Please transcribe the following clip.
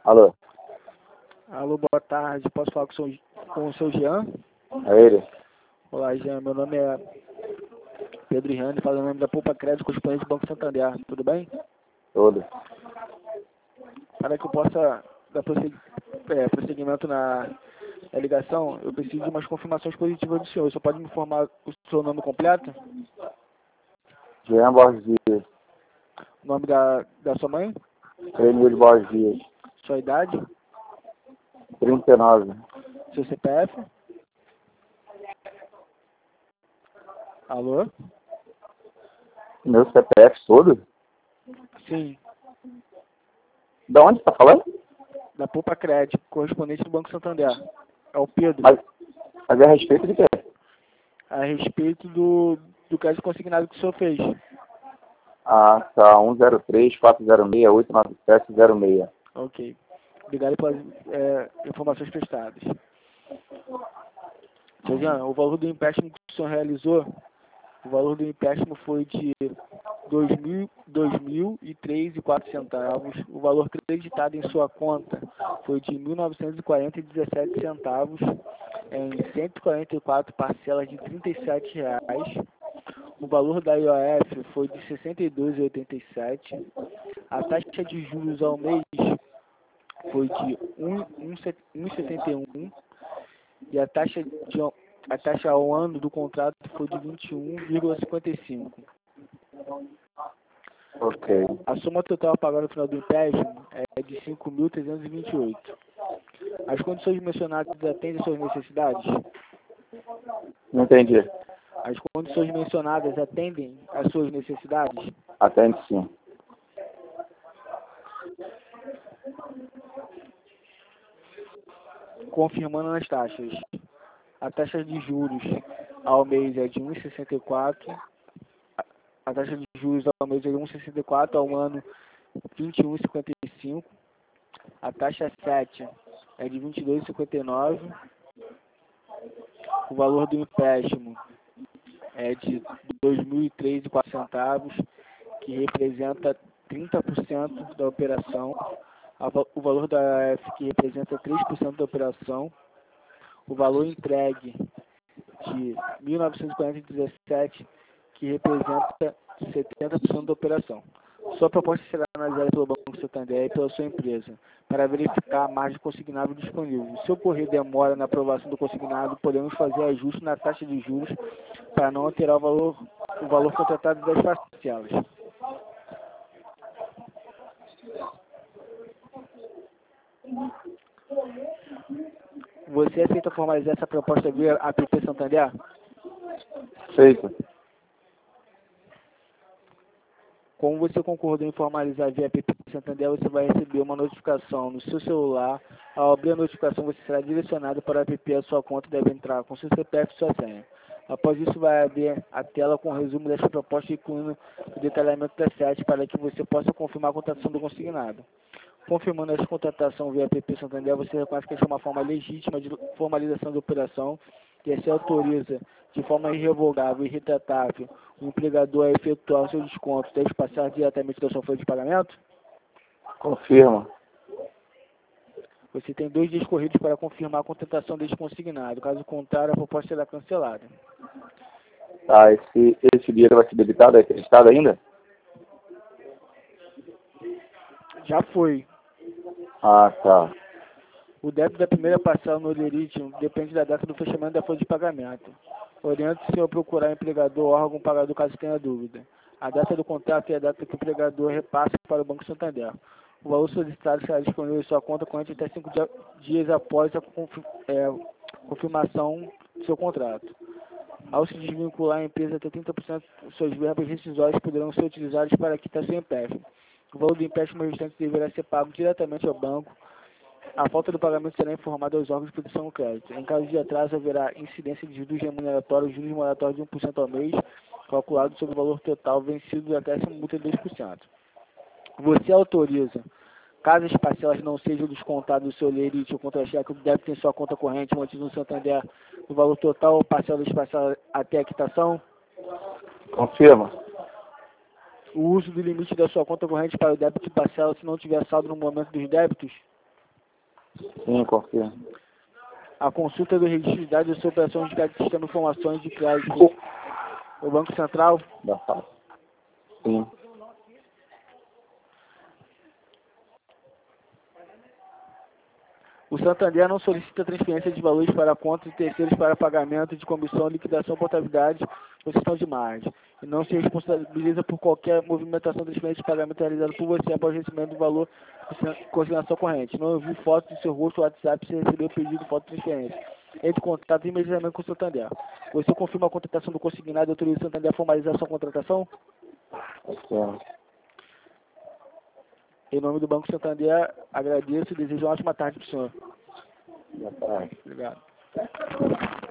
Alô, Alô, boa tarde. Posso falar com o seu Jean? é ele? Olá, Jean. Meu nome é Pedro Riane, falo em nome da Poupa Crédito, correspondente do Banco Santander. Tudo bem? Todo. Para que eu possa dar prosseguimento na ligação, eu preciso de umas confirmações positivas do senhor. O senhor pode me informar o seu nome completo? Jean Borges Dias. O nome da sua mãe? Emílio Borges Dias. Sua idade? 39. Seu CPF? Alô? Meu CPF todo? Sim, Da onde você tá falando? da Poupa Crédito, correspondente do Banco Santander. É o Pedro. Mas é a respeito de quê? A respeito do crédito consignado que o senhor fez. Ah, tá. 103-406-89706. Ok. Obrigado pelas informações prestadas. Seu Jean, o valor do empréstimo que o senhor realizou, o valor do empréstimo foi de R$ 2.003,04. O valor creditado em sua conta foi de R$ 1.940,17 em 144 parcelas de R$ 37,00. O valor da IOF foi de R$ 62,87. A taxa de juros ao mês foi de 1,61 e a taxa ao ano do contrato foi de 21,55. Ok. A soma total a pagar no final do empréstimo é de 5.328. As condições mencionadas atendem às suas necessidades? Não entendi. As condições mencionadas atendem às suas necessidades? Atende sim. Confirmando as taxas. A taxa de juros ao mês é de 1,64. A taxa de juros ao mês é de 1,64, ao ano 21,55. A taxa 7 é de 22,59. O valor do empréstimo é de R$ 2.003,04, que representa 30% da operação. O valor da AF, que representa 3% da operação. O valor entregue de 1.940,17, que representa 70% da operação. Sua proposta será analisada pelo Banco Santander e pela sua empresa para verificar a margem consignável disponível. Se ocorrer demora na aprovação do consignado, podemos fazer ajuste na taxa de juros para não alterar o valor contratado das parcelas. Você aceita formalizar essa proposta via APP Santander? Feito. Como você concordou em formalizar via APP Santander, você vai receber uma notificação no seu celular. Ao abrir a notificação, você será direcionado para a APP. A sua conta deve entrar com seu CPF e sua senha. Após isso, vai abrir a tela com o resumo desta proposta, incluindo o detalhamento das sete, para que você possa confirmar a contratação do consignado. Confirmando essa contratação via APP Santander, você reconhece que esta é uma forma legítima de formalização da operação e se autoriza de forma irrevogável e retratável o empregador a efetuar o seu desconto, deve passar diretamente da sua folha de pagamento? Confirma. Você tem 2 dias corridos para confirmar a contratação deste consignado. Caso contrário, a proposta será cancelada. Tá, esse dinheiro vai ser debitado, é acreditado ainda? Já foi. Ah, tá. O débito da primeira parcela no Olerite depende da data do fechamento da folha de pagamento. Oriente-se ao procurar empregador ou órgão pagador caso tenha dúvida. A data do contrato é a data que o empregador repassa para o Banco Santander. O valor solicitado será disponível em sua conta corrente até 5 dias após a confirmação do seu contrato. Ao se desvincular a empresa, até 30% dos seus verbos rescisórios poderão ser utilizados para quitar seu empréstimo. O valor do empréstimo restante deverá ser pago diretamente ao banco. A falta do pagamento será informada aos órgãos de proteção do crédito. Em caso de atraso, haverá incidência de juros remuneratórios, juros moratórios de 1% ao mês, calculado sobre o valor total vencido e acréscimo multa de 2%. Você autoriza, caso as parcelas não sejam descontadas do seu lerite ou contra-cheque, o débito em sua conta corrente mantido no Santander no valor total ou parcela das parcelas até a quitação? Confirma. O uso do limite da sua conta corrente para o débito de parcela se não tiver saldo no momento dos débitos? Sim, confirmo. A consulta do registro de dados da sua operação de sistema de informações de crédito do Banco Central. Da FAP. Sim. O Santander não solicita transferência de valores para contas de terceiros para pagamento de comissão, liquidação, portabilidade ou gestão de margem. E não se responsabiliza por qualquer movimentação, transferência de pagamento realizado por você após o recebimento do valor de consignação corrente. Não envie foto do seu rosto ou WhatsApp se receber o pedido de foto de transferência. Entre em contato imediatamente com o Santander. Você confirma a contratação do consignado e autoriza o Santander a formalizar a sua contratação? Confirmo. Em nome do Banco Santander, agradeço e desejo uma ótima tarde para o senhor. Boa tarde. Obrigado.